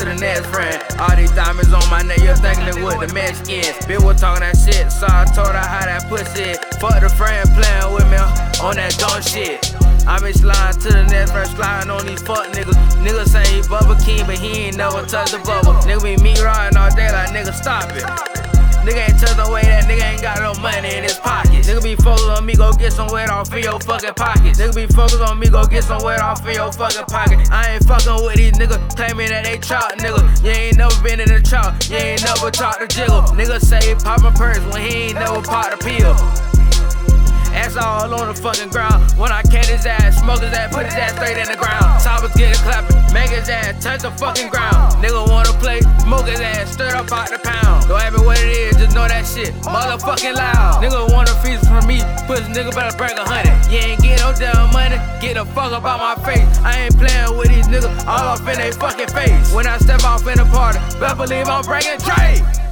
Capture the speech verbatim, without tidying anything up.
to the next friend. All these diamonds on my neck, you're thinking it with the Mexicans. Bitch was talking that shit, so I told her how that pussy is. Fuck the friend playing with me on that dumb shit. I been sliding to the next friend, sliding on these fuck niggas. Niggas say he Bubba King, but he ain't never touched the bubble. Nigga be me riding all day like nigga stop it. Nigga ain't touch no way, that nigga ain't got no money in his pockets. Nigga be focused on me, go get some weight off in your fucking pockets. Nigga be focused on me, go get some weight off in your fucking pocket. I ain't fucking with these niggas claiming that they chop, nigga. You ain't never been in the chop, you ain't never talked to Jiggle. Nigga say he poppin' perks when he ain't never popped a pill. Ass all on the fucking ground. When I catch his ass, smoke his ass, put his ass straight in the ground. Choppers get it clapping, make his ass touch the fucking ground. Nigga wanna play, smoke his ass, stir up out the pound. Don't ask me what it is, just know that shit motherfucking loud. Nigga want a feast from me, pussy nigga better bring a hundred. You ain't get no damn money, get the fuck up out my face. I ain't playing with these niggas, all up in they fucking face. When I step off in the party, better believe I'm bringing trade.